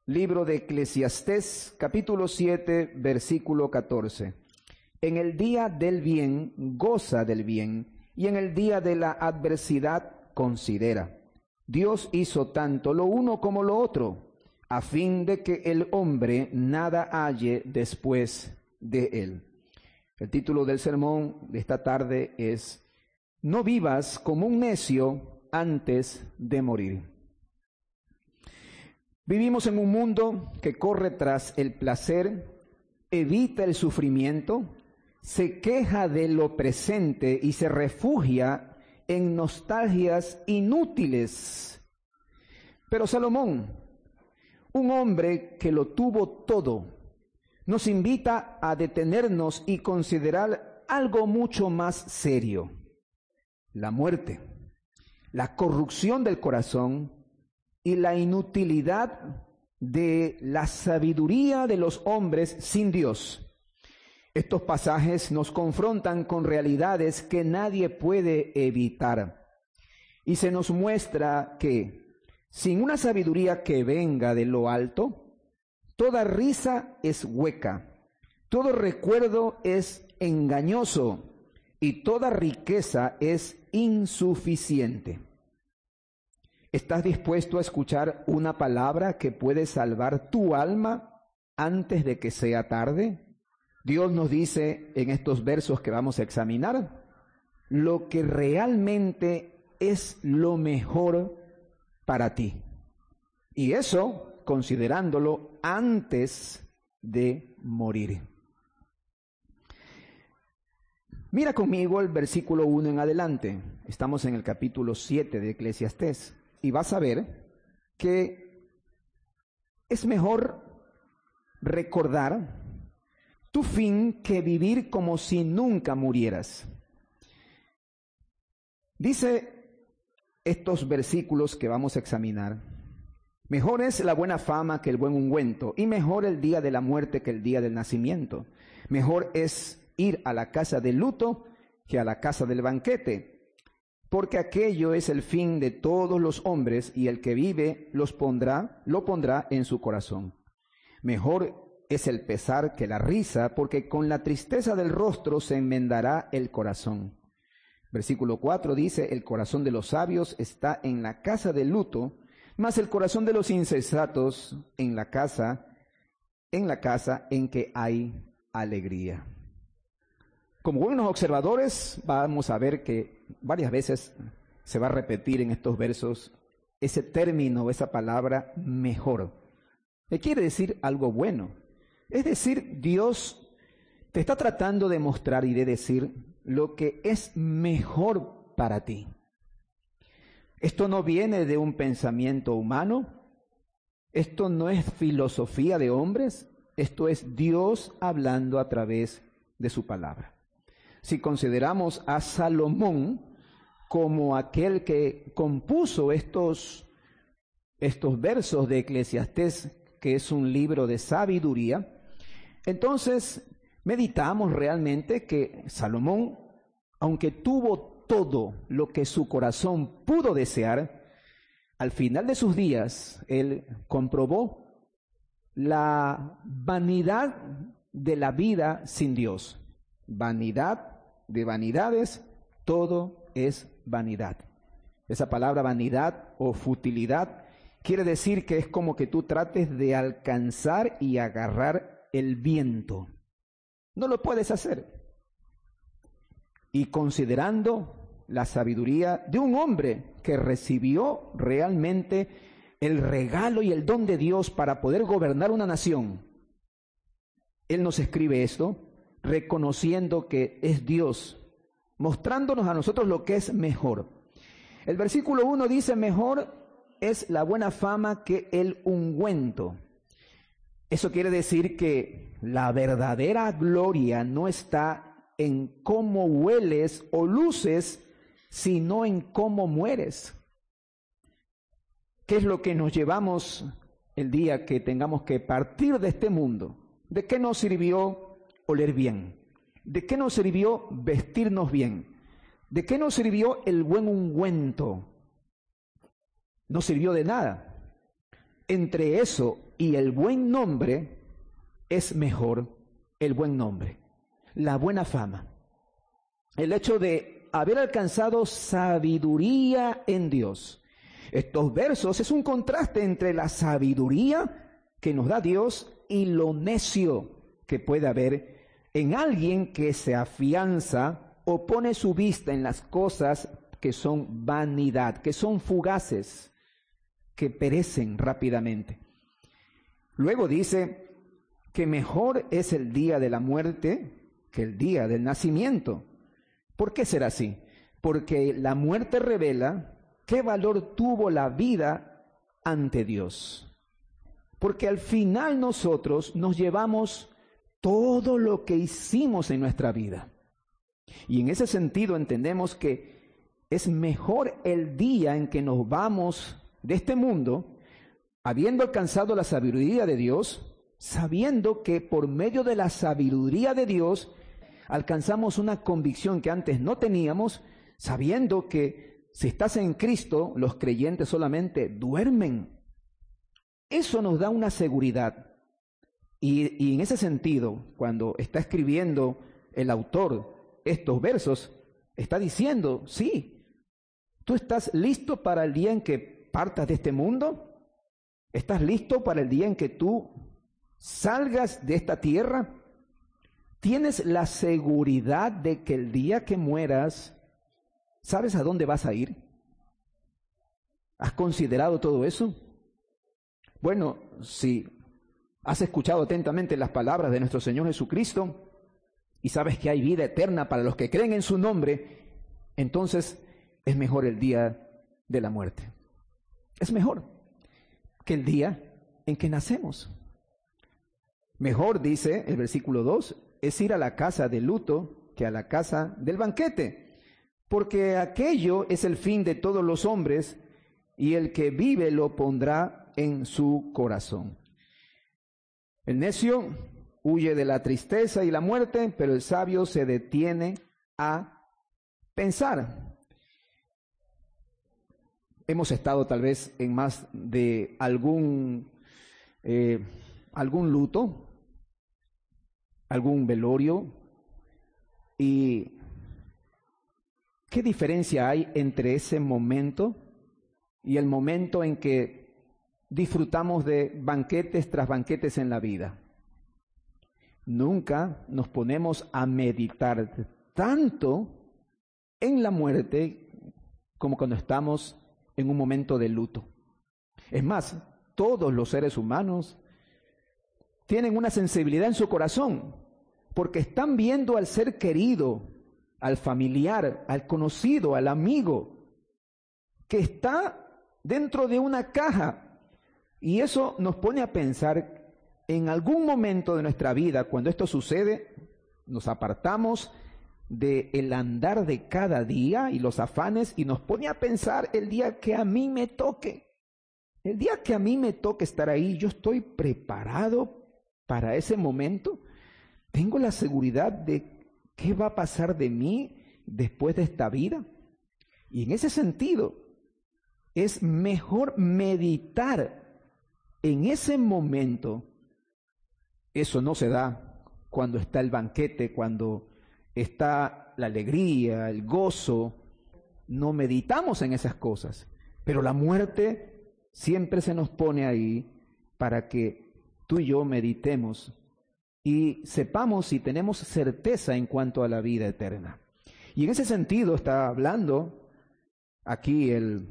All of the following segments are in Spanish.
Libro de Eclesiastés, capítulo 7, versículo 14. En el día del bien, goza del bien, y en el día de la adversidad, considera. Dios hizo tanto lo uno como lo otro, a fin de que el hombre nada halle después de él. El título del sermón de esta tarde es: No vivas como un necio antes de morir. Vivimos en un mundo que corre tras el placer, evita el sufrimiento, se queja de lo presente y se refugia en nostalgias inútiles. Pero Salomón, un hombre que lo tuvo todo, nos invita a detenernos y considerar algo mucho más serio: la muerte, la corrupción del corazón y la inutilidad de la sabiduría de los hombres sin Dios. Estos pasajes nos confrontan con realidades que nadie puede evitar. Y se nos muestra que, sin una sabiduría que venga de lo alto, toda risa es hueca, todo recuerdo es engañoso y toda riqueza es insuficiente. ¿Estás dispuesto a escuchar una palabra que puede salvar tu alma antes de que sea tarde? Dios nos dice en estos versos que vamos a examinar lo que realmente es lo mejor para ti. Y eso considerándolo antes de morir. Mira conmigo el versículo 1 en adelante. Estamos en el capítulo 7 de Eclesiastés. Y vas a ver que es mejor recordar tu fin que vivir como si nunca murieras. Dice estos versículos que vamos a examinar: mejor es la buena fama que el buen ungüento, y mejor el día de la muerte que el día del nacimiento. Mejor es ir a la casa del luto que a la casa del banquete, porque aquello es el fin de todos los hombres, y el que vive lo pondrá en su corazón. Mejor es el pesar que la risa, porque con la tristeza del rostro se enmendará el corazón. Versículo 4 dice: el corazón de los sabios está en la casa del luto, mas el corazón de los insensatos en la casa en que hay alegría. Como buenos observadores, vamos a ver que varias veces se va a repetir en estos versos ese término, esa palabra mejor, que quiere decir algo bueno. Es decir, Dios te está tratando de mostrar y de decir lo que es mejor para ti. Esto no viene de un pensamiento humano, esto no es filosofía de hombres, esto es Dios hablando a través de su palabra. Si consideramos a Salomón como aquel que compuso estos versos de Eclesiastés, que es un libro de sabiduría, entonces meditamos realmente que Salomón, aunque tuvo todo lo que su corazón pudo desear, al final de sus días él comprobó la vanidad de la vida sin Dios. Vanidad de vanidades, todo es vanidad. Esa palabra vanidad o futilidad quiere decir que es como que tú trates de alcanzar y agarrar el viento. No lo puedes hacer. Y considerando la sabiduría de un hombre que recibió realmente el regalo y el don de Dios para poder gobernar una nación, él nos escribe esto, reconociendo que es Dios, mostrándonos a nosotros lo que es mejor. El versículo 1 dice: mejor es la buena fama que el ungüento. Eso quiere decir que la verdadera gloria no está en cómo hueles o luces, sino en cómo mueres. ¿Qué es lo que nos llevamos el día que tengamos que partir de este mundo? ¿De qué nos sirvió oler bien? ¿De qué nos sirvió vestirnos bien? ¿De qué nos sirvió el buen ungüento? No sirvió de nada. Entre eso y el buen nombre es mejor el buen nombre, la buena fama. El hecho de haber alcanzado sabiduría en Dios. Estos versos es un contraste entre la sabiduría que nos da Dios y lo necio que puede haber en alguien que se afianza o pone su vista en las cosas que son vanidad, que son fugaces, que perecen rápidamente. Luego dice que mejor es el día de la muerte que el día del nacimiento. ¿Por qué será así? Porque la muerte revela qué valor tuvo la vida ante Dios. Porque al final nosotros nos llevamos todo lo que hicimos en nuestra vida. Y en ese sentido entendemos que es mejor el día en que nos vamos de este mundo, habiendo alcanzado la sabiduría de Dios, sabiendo que por medio de la sabiduría de Dios alcanzamos una convicción que antes no teníamos, sabiendo que si estás en Cristo, los creyentes solamente duermen. Eso nos da una seguridad. Y en ese sentido, cuando está escribiendo el autor estos versos, está diciendo, sí, ¿tú estás listo para el día en que partas de este mundo? ¿Estás listo para el día en que tú salgas de esta tierra? ¿Tienes la seguridad de que el día que mueras, sabes a dónde vas a ir? ¿Has considerado todo eso? Bueno, si has escuchado atentamente las palabras de nuestro Señor Jesucristo y sabes que hay vida eterna para los que creen en su nombre, entonces es mejor el día de la muerte. Es mejor que el día en que nacemos. Mejor, dice el versículo 2, es ir a la casa de luto que a la casa del banquete, porque aquello es el fin de todos los hombres y el que vive lo pondrá en su corazón. El necio huye de la tristeza y la muerte, pero el sabio se detiene a pensar. Hemos estado tal vez en más de algún luto, algún velorio. ¿Y qué diferencia hay entre ese momento y el momento en que disfrutamos de banquetes tras banquetes en la vida? Nunca nos ponemos a meditar tanto en la muerte como cuando estamos en un momento de luto. Es más, todos los seres humanos tienen una sensibilidad en su corazón, porque están viendo al ser querido, al familiar, al conocido, al amigo, que está dentro de una caja. Y eso nos pone a pensar, en algún momento de nuestra vida, cuando esto sucede, nos apartamos del andar de cada día y los afanes y nos pone a pensar el día que a mí me toque. El día que a mí me toque estar ahí, ¿yo estoy preparado para ese momento? ¿Tengo la seguridad de qué va a pasar de mí después de esta vida? Y en ese sentido, es mejor meditar en ese momento. Eso no se da cuando está el banquete, cuando está la alegría, el gozo. No meditamos en esas cosas. Pero la muerte siempre se nos pone ahí para que tú y yo meditemos y sepamos si tenemos certeza en cuanto a la vida eterna. Y en ese sentido está hablando aquí el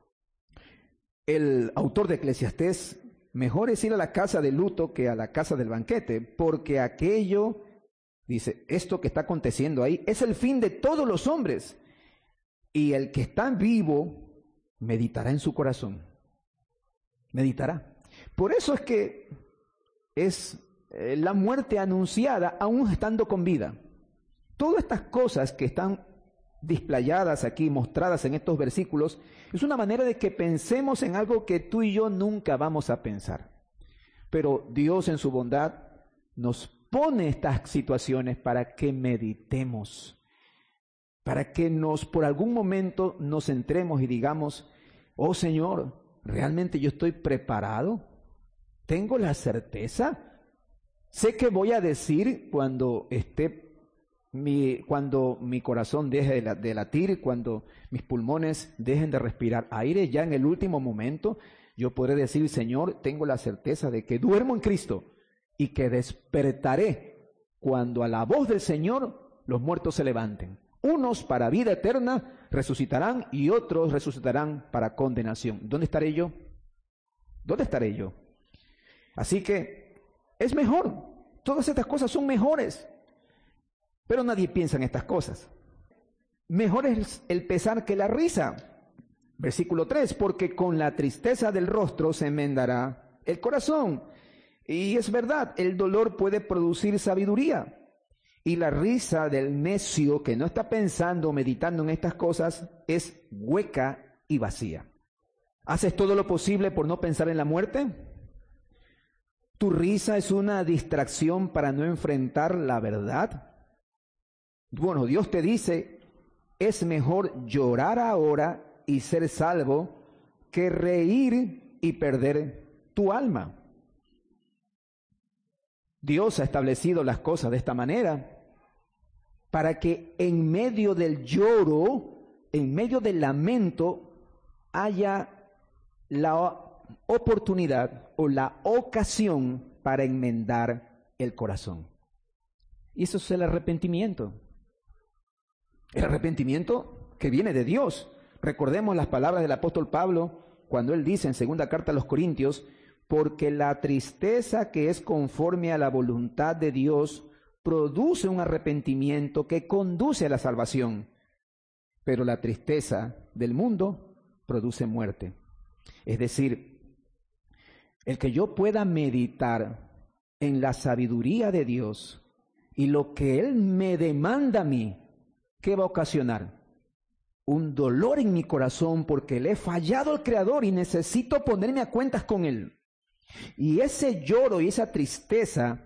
autor de Eclesiastés: mejor es ir a la casa de luto que a la casa del banquete, porque aquello, dice, esto que está aconteciendo ahí, es el fin de todos los hombres. Y el que está vivo meditará en su corazón. Meditará. Por eso es que es la muerte anunciada aún estando con vida. Todas estas cosas que están displayadas aquí, mostradas en estos versículos, es una manera de que pensemos en algo que tú y yo nunca vamos a pensar. Pero Dios en su bondad nos pone estas situaciones para que meditemos, para que por algún momento nos centremos y digamos: oh Señor, ¿realmente yo estoy preparado Tengo la certeza. Sé que voy a decir cuando mi corazón deje de latir, cuando mis pulmones dejen de respirar aire, ya en el último momento, yo podré decir, Señor, tengo la certeza de que duermo en Cristo y que despertaré cuando a la voz del Señor los muertos se levanten. Unos para vida eterna resucitarán y otros resucitarán para condenación. ¿Dónde estaré yo? ¿Dónde estaré yo? Así que es mejor. Todas estas cosas son mejores. Pero nadie piensa en estas cosas. Mejor es el pesar que la risa. Versículo 3, porque con la tristeza del rostro se enmendará el corazón. Y es verdad, el dolor puede producir sabiduría. Y la risa del necio que no está pensando o meditando en estas cosas es hueca y vacía. ¿Haces todo lo posible por no pensar en la muerte? ¿Tu risa es una distracción para no enfrentar la verdad? Bueno, Dios te dice, es mejor llorar ahora y ser salvo que reír y perder tu alma. Dios ha establecido las cosas de esta manera para que en medio del lloro, en medio del lamento, haya la oportunidad o la ocasión para enmendar el corazón. Y eso es el arrepentimiento. El arrepentimiento que viene de Dios. Recordemos las palabras del apóstol Pablo cuando él dice en segunda carta a los Corintios, porque la tristeza que es conforme a la voluntad de Dios produce un arrepentimiento que conduce a la salvación, pero la tristeza del mundo produce muerte. Es decir, el que yo pueda meditar en la sabiduría de Dios y lo que Él me demanda a mí, ¿qué va a ocasionar? Un dolor en mi corazón porque le he fallado al Creador y necesito ponerme a cuentas con Él. Y ese lloro y esa tristeza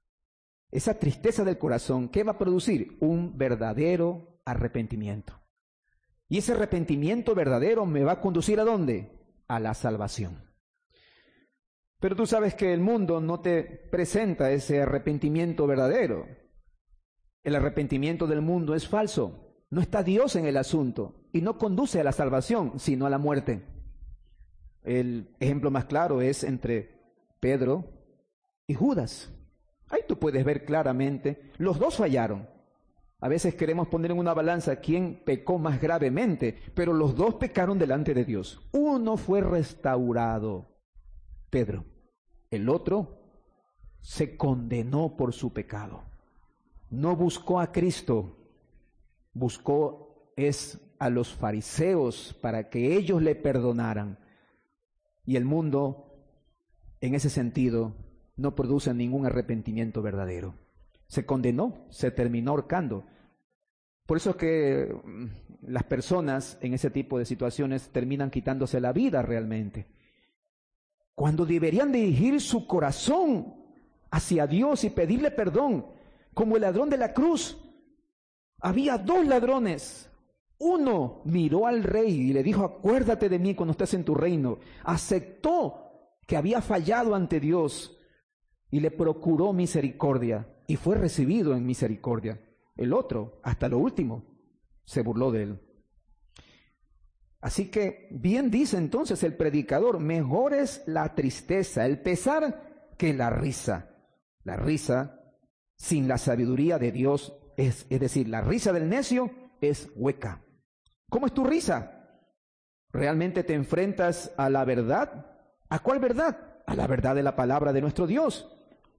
del corazón, ¿qué va a producir? Un verdadero arrepentimiento. Y ese arrepentimiento verdadero me va a conducir ¿a dónde? A la salvación. Pero tú sabes que el mundo no te presenta ese arrepentimiento verdadero. El arrepentimiento del mundo es falso. No está Dios en el asunto y no conduce a la salvación, sino a la muerte. El ejemplo más claro es entre Pedro y Judas. Ahí tú puedes ver claramente, los dos fallaron. A veces queremos poner en una balanza quién pecó más gravemente, pero los dos pecaron delante de Dios. Uno fue restaurado, Pedro. El otro se condenó por su pecado. No buscó a Cristo, buscó a los fariseos para que ellos le perdonaran. Y el mundo, en ese sentido, no produce ningún arrepentimiento verdadero. Se condenó, se terminó ahorcando. Por eso es que las personas en ese tipo de situaciones terminan quitándose la vida realmente. Cuando deberían dirigir su corazón hacia Dios y pedirle perdón, como el ladrón de la cruz. Había dos ladrones. Uno miró al rey y le dijo, acuérdate de mí cuando estés en tu reino. Aceptó que había fallado ante Dios y le procuró misericordia y fue recibido en misericordia. El otro, hasta lo último, se burló de él. Así que bien dice entonces el predicador, mejor es la tristeza, el pesar, que la risa. La risa sin la sabiduría de Dios es decir, la risa del necio es hueca. ¿Cómo es tu risa? ¿Realmente te enfrentas a la verdad? ¿A cuál verdad? A la verdad de la palabra de nuestro Dios.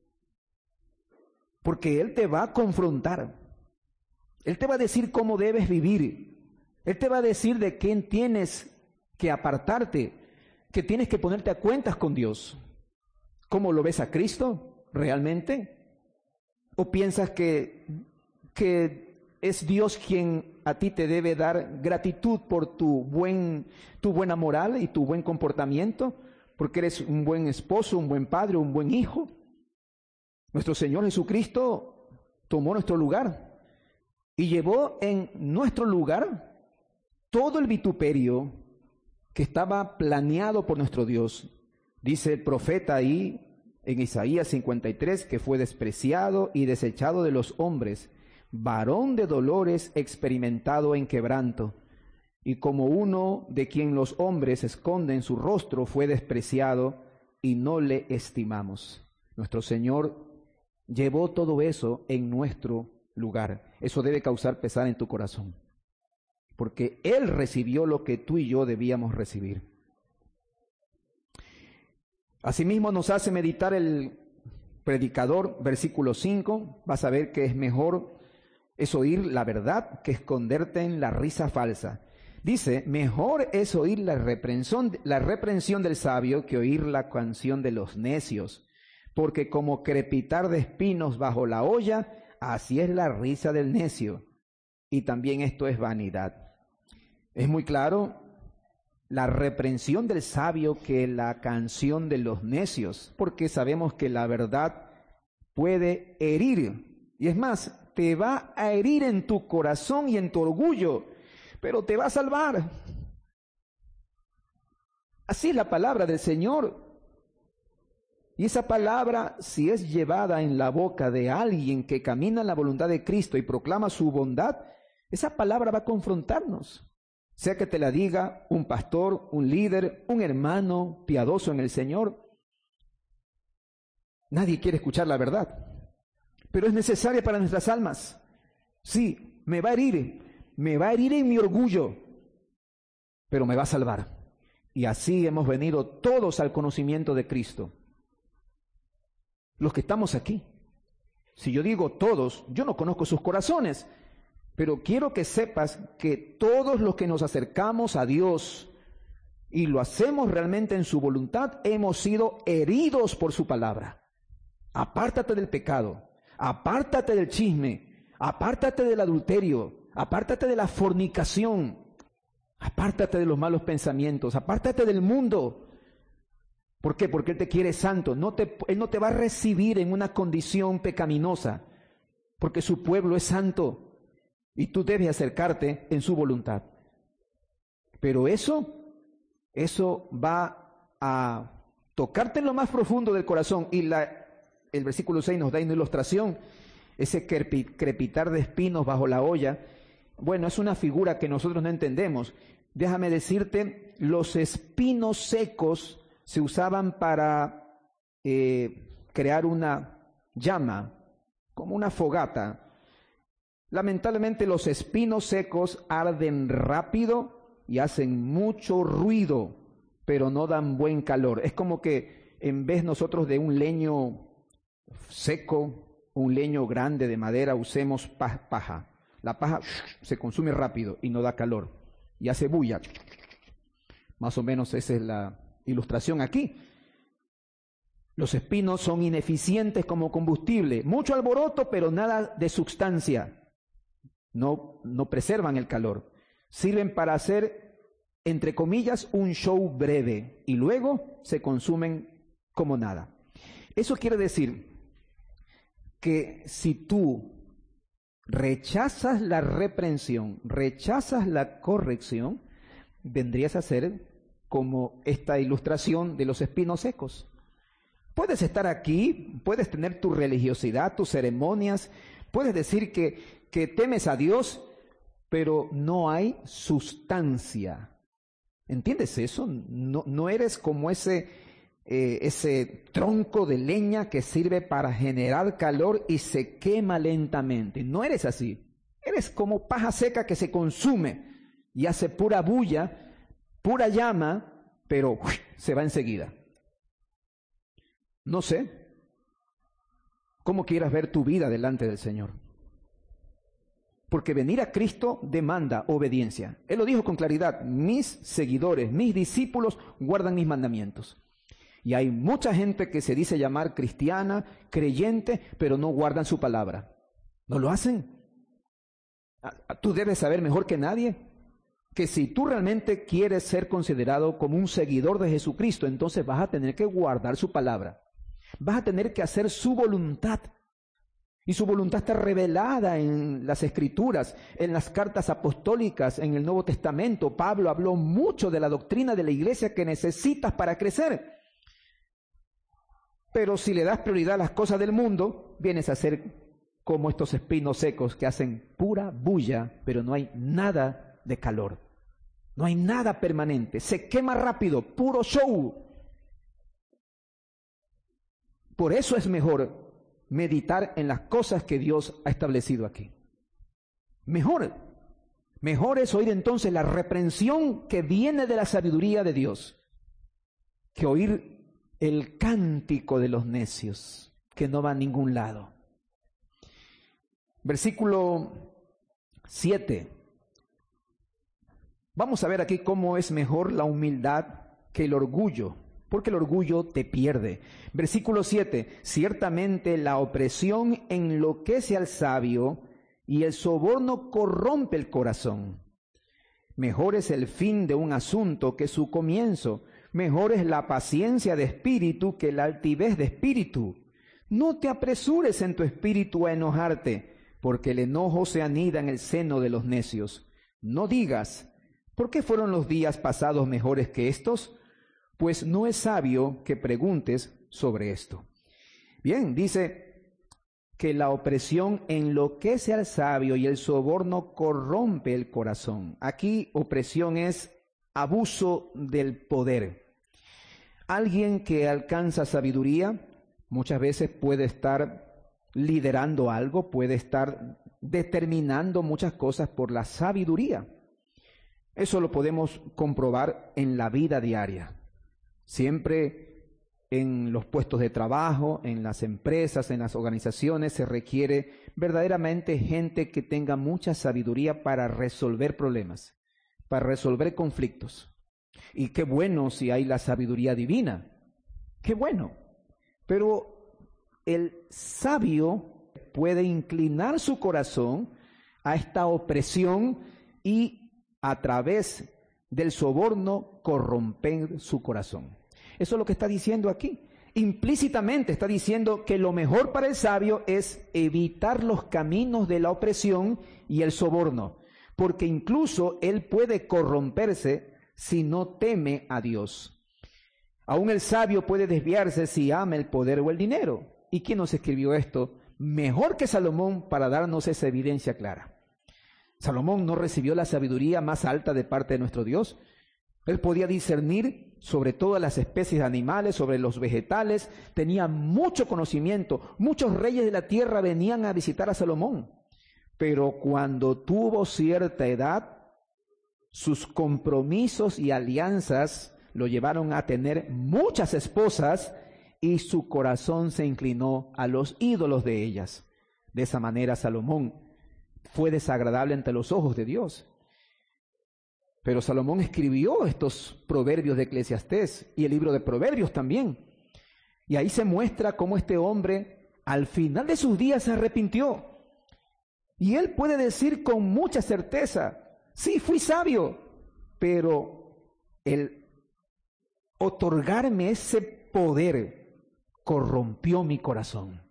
Porque Él te va a confrontar. Él te va a decir cómo debes vivir. Él te va a decir de quién tienes que apartarte, que tienes que ponerte a cuentas con Dios. ¿Cómo lo ves a Cristo realmente? ¿O piensas que es Dios quien a ti te debe dar gratitud por tu buena moral y tu buen comportamiento? Porque eres un buen esposo, un buen padre, un buen hijo. Nuestro Señor Jesucristo tomó nuestro lugar y llevó en nuestro lugar todo el vituperio que estaba planeado por nuestro Dios. Dice el profeta ahí en Isaías 53, que fue despreciado y desechado de los hombres, varón de dolores, experimentado en quebranto, y como uno de quien los hombres esconden su rostro, fue despreciado y no le estimamos. Nuestro Señor llevó todo eso en nuestro lugar. Eso debe causar pesar en tu corazón, porque Él recibió lo que tú y yo debíamos recibir. Asimismo nos hace meditar el predicador, versículo 5, vas a ver que es oír la verdad que esconderte en la risa falsa. Dice, mejor es oír la reprensión del sabio que oír la canción de los necios, porque como crepitar de espinos bajo la olla, así es la risa del necio, y también esto es vanidad. Es muy claro la reprensión del sabio que la canción de los necios, porque sabemos que la verdad puede herir, y es más, te va a herir en tu corazón y en tu orgullo, pero te va a salvar. Así es la palabra del Señor. Y esa palabra, si es llevada en la boca de alguien que camina en la voluntad de Cristo y proclama su bondad, esa palabra va a confrontarnos. Sea que te la diga un pastor, un líder, un hermano piadoso en el Señor. Nadie quiere escuchar la verdad, pero es necesaria para nuestras almas. Sí, me va a herir en mi orgullo, pero me va a salvar. Y así hemos venido todos al conocimiento de Cristo. Los que estamos aquí. Si yo digo todos, yo no conozco sus corazones, pero quiero que sepas que todos los que nos acercamos a Dios y lo hacemos realmente en su voluntad, hemos sido heridos por su palabra. Apártate del pecado, apártate del chisme, apártate del adulterio, apártate de la fornicación, apártate de los malos pensamientos, apártate del mundo. ¿Por qué? Porque Él te quiere santo. Él no te va a recibir en una condición pecaminosa, porque su pueblo es santo y tú debes acercarte en su voluntad. Pero eso va a tocarte en lo más profundo del corazón. Y el versículo 6 nos da una ilustración, ese crepitar de espinos bajo la olla. Bueno, es una figura que nosotros no entendemos. Déjame decirte, los espinos secos se usaban para crear una llama, como una fogata. Lamentablemente los espinos secos arden rápido y hacen mucho ruido, pero no dan buen calor. Es como que en vez nosotros de un leño seco, un leño grande de madera, usemos paja. La paja se consume rápido y no da calor y hace bulla. Más o menos esa es la ilustración aquí. Los espinos son ineficientes como combustible, mucho alboroto, pero nada de sustancia. No preservan el calor. Sirven para hacer, entre comillas, un show breve y luego se consumen como nada. Eso quiere decir que si tú rechazas la reprensión, rechazas la corrección, vendrías a ser como esta ilustración de los espinos secos. Puedes estar aquí, puedes tener tu religiosidad, tus ceremonias, puedes decir que temes a Dios, pero no hay sustancia. ¿Entiendes eso? No eres como ese tronco de leña que sirve para generar calor y se quema lentamente. No eres así. Eres como paja seca que se consume y hace pura bulla, pura llama, pero se va enseguida. No sé cómo quieras ver tu vida delante del Señor. Porque venir a Cristo demanda obediencia. Él lo dijo con claridad: mis seguidores, mis discípulos guardan mis mandamientos. Y hay mucha gente que se dice llamar cristiana, creyente, pero no guardan su palabra. ¿No lo hacen? Tú debes saber mejor que nadie que si tú realmente quieres ser considerado como un seguidor de Jesucristo, entonces vas a tener que guardar su palabra. Vas a tener que hacer su voluntad. Y su voluntad está revelada en las Escrituras, en las cartas apostólicas, en el Nuevo Testamento. Pablo habló mucho de la doctrina de la iglesia que necesitas para crecer. Pero si le das prioridad a las cosas del mundo, vienes a ser como estos espinos secos que hacen pura bulla, pero no hay nada de calor. No hay nada permanente. Se quema rápido, puro show. Por eso es mejor meditar en las cosas que Dios ha establecido aquí. Mejor es oír entonces la reprensión que viene de la sabiduría de Dios, que oír el cántico de los necios, que no va a ningún lado. Versículo 7. Vamos a ver aquí cómo es mejor la humildad que el orgullo, porque el orgullo te pierde. Versículo 7. Ciertamente la opresión enloquece al sabio y el soborno corrompe el corazón. Mejor es el fin de un asunto que su comienzo. Mejor es la paciencia de espíritu que la altivez de espíritu. No te apresures en tu espíritu a enojarte, porque el enojo se anida en el seno de los necios. No digas, ¿por qué fueron los días pasados mejores que estos? Pues no es sabio que preguntes sobre esto. Bien, dice que la opresión enloquece al sabio y el soborno corrompe el corazón. Aquí opresión es abuso del poder. Alguien que alcanza sabiduría muchas veces puede estar liderando algo, puede estar determinando muchas cosas por la sabiduría. Eso lo podemos comprobar en la vida diaria. Siempre en los puestos de trabajo, en las empresas, en las organizaciones, se requiere verdaderamente gente que tenga mucha sabiduría para resolver problemas, para resolver conflictos. Y qué bueno si hay la sabiduría divina, qué bueno. Pero el sabio puede inclinar su corazón a esta opresión y a través del soborno corromper su corazón. Eso es lo que está diciendo aquí. Implícitamente está diciendo que lo mejor para el sabio es evitar los caminos de la opresión y el soborno, porque incluso él puede corromperse si no teme a Dios. Aún el sabio puede desviarse si ama el poder o el dinero. ¿Y quién nos escribió esto? Mejor que Salomón para darnos esa evidencia clara. Salomón no recibió la sabiduría más alta de parte de nuestro Dios. Él podía discernir sobre todas las especies de animales, sobre los vegetales, tenía mucho conocimiento. Muchos reyes de la tierra venían a visitar a Salomón. Pero cuando tuvo cierta edad, sus compromisos y alianzas lo llevaron a tener muchas esposas y su corazón se inclinó a los ídolos de ellas. De esa manera Salomón fue desagradable ante los ojos de Dios. Pero Salomón escribió estos proverbios de Eclesiastés y el libro de Proverbios también. Y ahí se muestra cómo este hombre al final de sus días se arrepintió. Y él puede decir con mucha certeza, sí, fui sabio, pero el otorgarme ese poder corrompió mi corazón.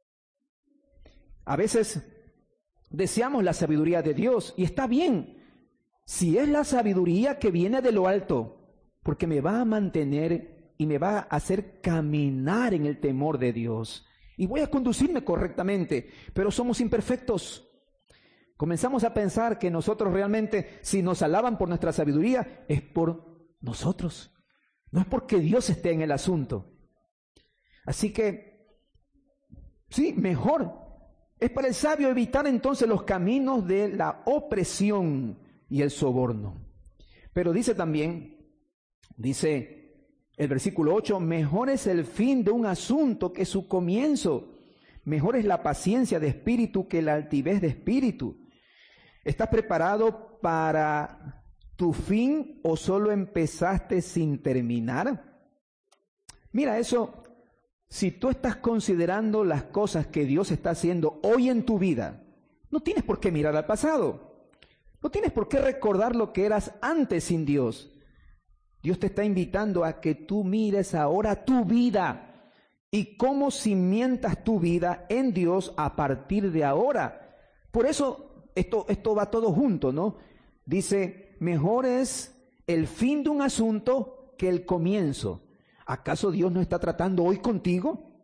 A veces deseamos la sabiduría de Dios y está bien. Si es la sabiduría que viene de lo alto, porque me va a mantener y me va a hacer caminar en el temor de Dios. Y voy a conducirme correctamente, pero somos imperfectos. Comenzamos a pensar que nosotros realmente, si nos alaban por nuestra sabiduría, es por nosotros. No es porque Dios esté en el asunto. Así que, sí, mejor. Es para el sabio evitar entonces los caminos de la opresión y el soborno. Pero dice también, dice el versículo 8, mejor es el fin de un asunto que su comienzo. Mejor es la paciencia de espíritu que la altivez de espíritu. ¿Estás preparado para tu fin o solo empezaste sin terminar? Mira eso, si tú estás considerando las cosas que Dios está haciendo hoy en tu vida, no tienes por qué mirar al pasado. No tienes por qué recordar lo que eras antes sin Dios. Dios te está invitando a que tú mires ahora tu vida y cómo cimientas tu vida en Dios a partir de ahora. Por eso esto va todo junto, ¿no? Dice, mejor es el fin de un asunto que el comienzo. ¿Acaso Dios no está tratando hoy contigo?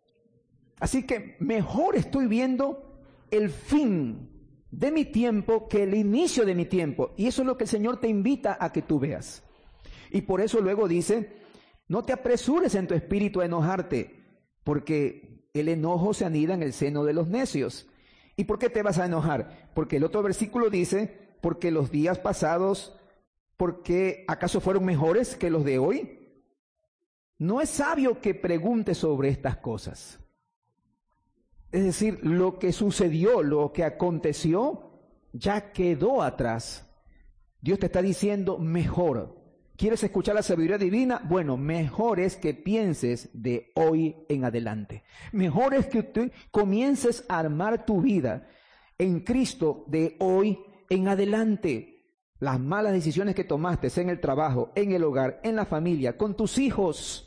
Así que mejor estoy viendo el fin de mi tiempo que el inicio de mi tiempo. Y eso es lo que el Señor te invita a que tú veas. Y por eso luego dice, no te apresures en tu espíritu a enojarte, porque el enojo se anida en el seno de los necios. ¿Y por qué te vas a enojar? Porque el otro versículo dice, porque los días pasados, ¿porque acaso fueron mejores que los de hoy? No es sabio que pregunte sobre estas cosas. Es decir, lo que sucedió, lo que aconteció, ya quedó atrás. Dios te está diciendo mejor. ¿Quieres escuchar la sabiduría divina? Bueno, mejor es que pienses de hoy en adelante. Mejor es que tú comiences a armar tu vida en Cristo de hoy en adelante. Las malas decisiones que tomaste en el trabajo, en el hogar, en la familia, con tus hijos,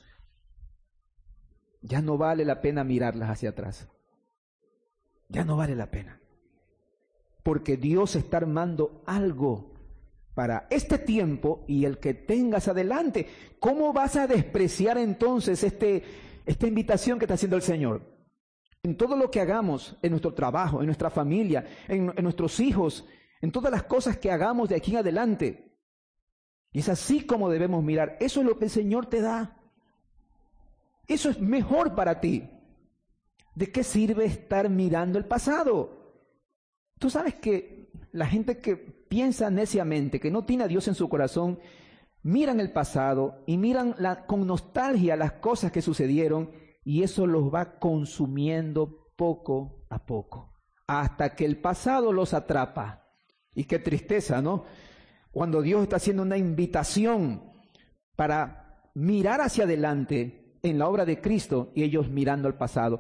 ya no vale la pena mirarlas hacia atrás. Ya no vale la pena. Porque Dios está armando algo para este tiempo y el que tengas adelante. ¿Cómo vas a despreciar entonces esta invitación que está haciendo el Señor? En todo lo que hagamos, en nuestro trabajo, en nuestra familia, en nuestros hijos, en todas las cosas que hagamos de aquí en adelante. Y es así como debemos mirar. Eso es lo que el Señor te da. Eso es mejor para ti. ¿De qué sirve estar mirando el pasado? Tú sabes que la gente que piensa neciamente, que no tiene a Dios en su corazón, miran el pasado y miran con nostalgia las cosas que sucedieron y eso los va consumiendo poco a poco, hasta que el pasado los atrapa. Y qué tristeza, ¿no? Cuando Dios está haciendo una invitación para mirar hacia adelante en la obra de Cristo y ellos mirando al pasado.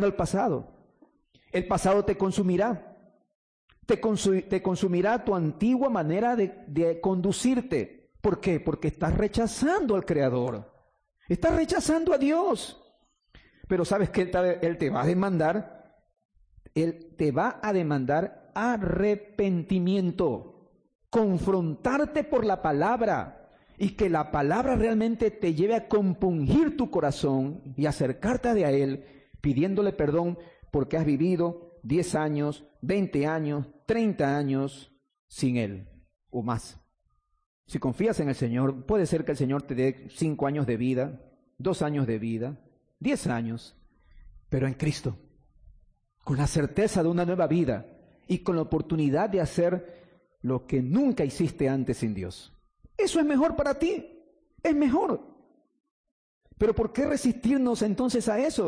El pasado te consumirá. Te consumirá tu antigua manera de conducirte. ¿Por qué? Porque estás rechazando al Creador. Estás rechazando a Dios. Pero ¿sabes qué? Él te va a demandar. Él te va a demandar arrepentimiento. Confrontarte por la palabra. Y que la palabra realmente te lleve a compungir tu corazón y acercarte a Él pidiéndole perdón porque has vivido 10 años, 20 años, 30 años sin Él o más. Si confías en el Señor, puede ser que el Señor te dé 5 años de vida, 2 años de vida, 10 años, pero en Cristo, con la certeza de una nueva vida y con la oportunidad de hacer lo que nunca hiciste antes sin Dios. Eso es mejor para ti, es mejor. Pero ¿por qué resistirnos entonces a eso?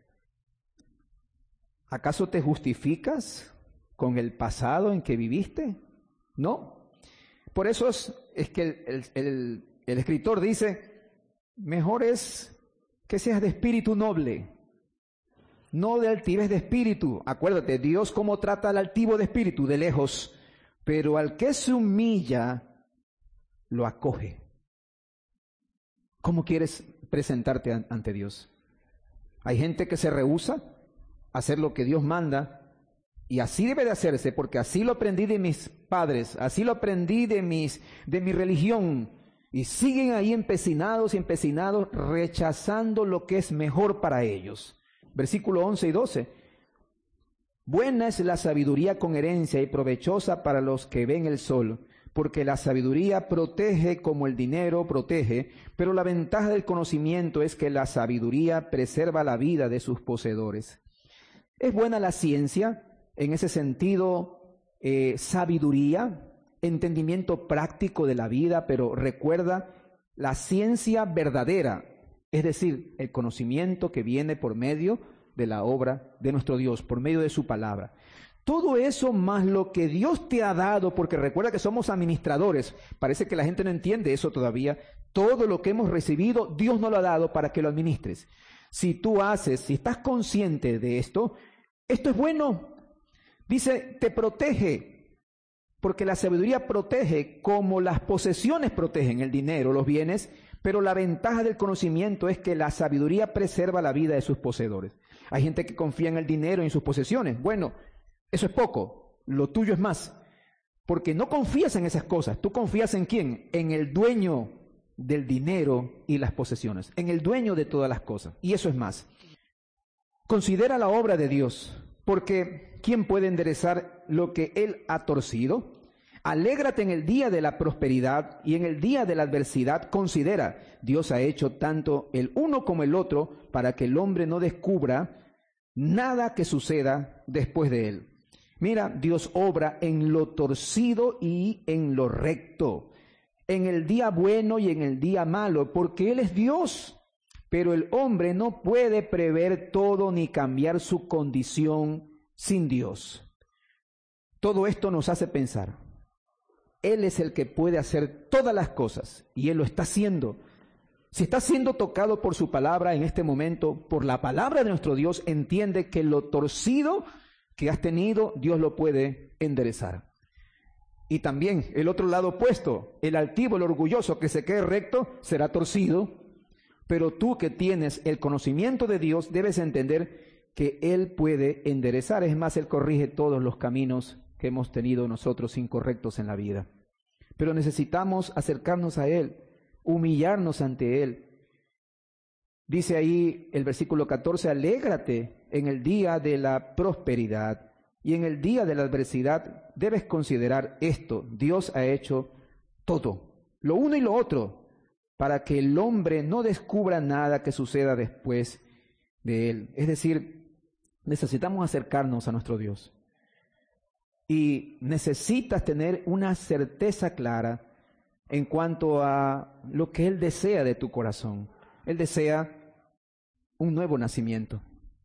¿Acaso te justificas con el pasado en que viviste? No. Por eso es que el escritor dice, mejor es que seas de espíritu noble, no de altivez de espíritu. Acuérdate, Dios cómo trata al altivo de espíritu, de lejos, pero al que se humilla, lo acoge. ¿Cómo quieres presentarte ante Dios? Hay gente que se rehúsa a hacer lo que Dios manda y así debe de hacerse porque así lo aprendí de mis padres, así lo aprendí de mi religión y siguen ahí empecinados rechazando lo que es mejor para ellos. Versículo 11 y 12. Buena es la sabiduría con herencia y provechosa para los que ven el sol. Porque la sabiduría protege como el dinero protege, pero la ventaja del conocimiento es que la sabiduría preserva la vida de sus poseedores. Es buena la ciencia, en ese sentido, sabiduría, entendimiento práctico de la vida, pero recuerda la ciencia verdadera, es decir, el conocimiento que viene por medio de la obra de nuestro Dios, por medio de su palabra. Todo eso más lo que Dios te ha dado, porque recuerda que somos administradores, parece que la gente no entiende eso todavía, todo lo que hemos recibido, Dios nos lo ha dado para que lo administres. Si estás consciente de esto es bueno. Dice, te protege, porque la sabiduría protege como las posesiones protegen el dinero, los bienes, pero la ventaja del conocimiento es que la sabiduría preserva la vida de sus poseedores. Hay gente que confía en el dinero y en sus posesiones. Bueno, eso es poco, lo tuyo es más, porque no confías en esas cosas. ¿Tú confías en quién? En el dueño del dinero y las posesiones, en el dueño de todas las cosas, y eso es más. Considera la obra de Dios, porque ¿quién puede enderezar lo que Él ha torcido? Alégrate en el día de la prosperidad y en el día de la adversidad considera, Dios ha hecho tanto el uno como el otro para que el hombre no descubra nada que suceda después de él. Mira, Dios obra en lo torcido y en lo recto, en el día bueno y en el día malo, porque Él es Dios. Pero el hombre no puede prever todo ni cambiar su condición sin Dios. Todo esto nos hace pensar. Él es el que puede hacer todas las cosas y Él lo está haciendo. Si está siendo tocado por su palabra en este momento, por la palabra de nuestro Dios, entiende que lo torcido que has tenido, Dios lo puede enderezar. Y también el otro lado opuesto, el altivo, el orgulloso que se quede recto, será torcido. Pero tú que tienes el conocimiento de Dios, debes entender que Él puede enderezar. Es más, Él corrige todos los caminos que hemos tenido nosotros incorrectos en la vida. Pero necesitamos acercarnos a Él, humillarnos ante Él. Dice ahí el versículo 14, alégrate en el día de la prosperidad y en el día de la adversidad. Debes considerar esto, Dios ha hecho todo, lo uno y lo otro, para que el hombre no descubra nada que suceda después de él. Es decir, necesitamos acercarnos a nuestro Dios. Y necesitas tener una certeza clara en cuanto a lo que Él desea de tu corazón. Él desea un nuevo nacimiento.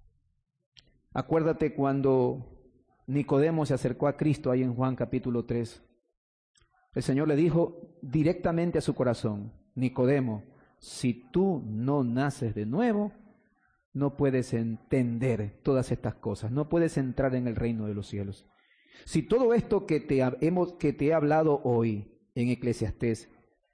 Acuérdate cuando Nicodemo se acercó a Cristo ahí en Juan capítulo 3. El Señor le dijo directamente a su corazón, Nicodemo, si tú no naces de nuevo, no puedes entender todas estas cosas, no puedes entrar en el reino de los cielos. Si todo esto que te he hablado hoy en Eclesiastés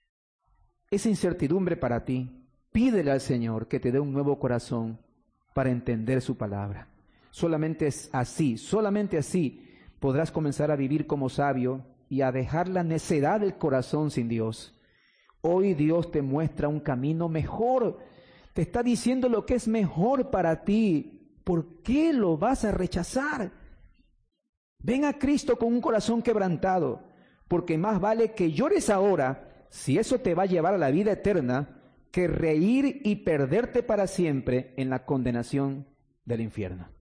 es incertidumbre para ti, pídele al Señor que te dé un nuevo corazón para entender su palabra. Solamente así podrás comenzar a vivir como sabio y a dejar la necedad del corazón sin Dios. Hoy Dios te muestra un camino mejor, te está diciendo lo que es mejor para ti. ¿Por qué lo vas a rechazar? Ven a Cristo con un corazón quebrantado, porque más vale que llores ahora, si eso te va a llevar a la vida eterna, que reír y perderte para siempre en la condenación del infierno.